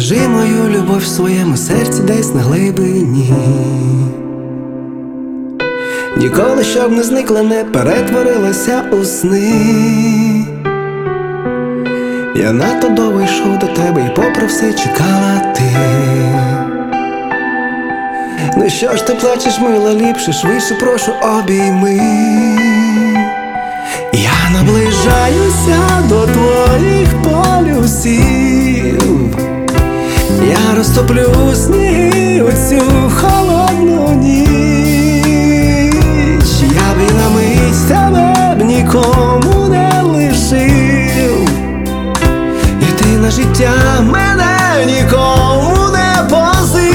Збережи мою любов в своєму серці десь на глибині. Ніколи, щоб не зникла, не перетворилася у сни. Я надто довго йшов до тебе і попри все чекала ти. Ну що ж ти плачеш, мила, ліпше, швидше прошу обійми. Я наближаюся до твоїх полюсів. Я розтоплю сніги у цю холодну ніч. Я б і на мить тебе б нікому не лишив, і ти на життя мене нікому не позич.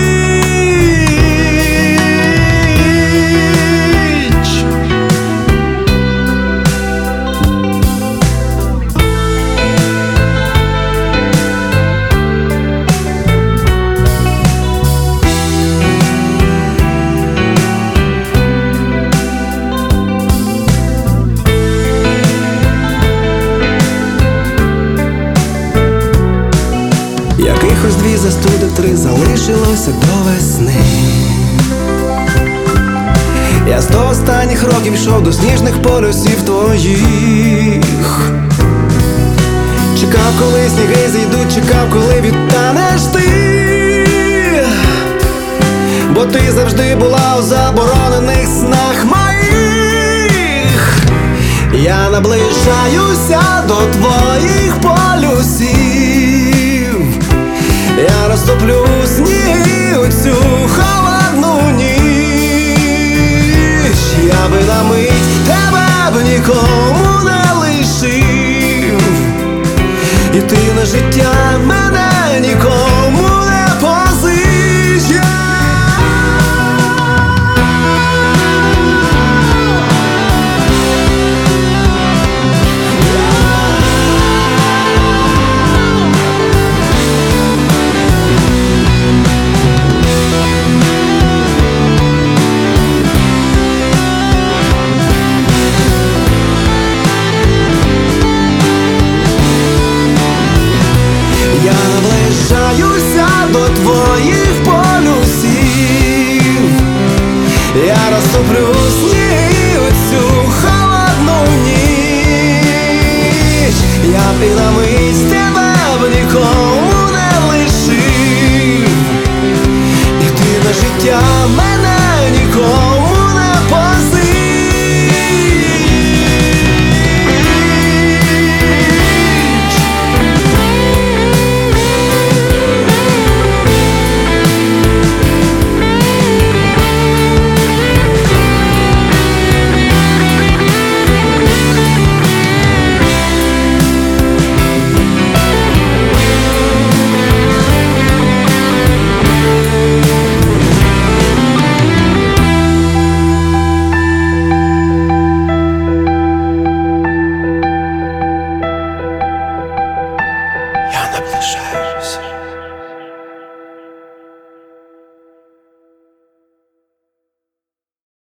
Якихось 2 застуди, 3 залишилося до весни. Я 100 останніх років йшов до сніжних полюсів твоїх. Чекав, коли сніги зійдуть, чекав, коли відтанеш ти. Бо ти завжди була у заборонених снах моїх. Я наближаюся до твоїх полюсів. Я розтоплю сніги у цю холодну ніч. Я би на мить тебе б нікому не лишив, і ти на життя мене нікому не позич. Я наближаюся до твоїх полюсів. Я розтоплю сніги у цю холодну ніч. Я б і на мить тебе б нікому не лишив, і ти на життя мене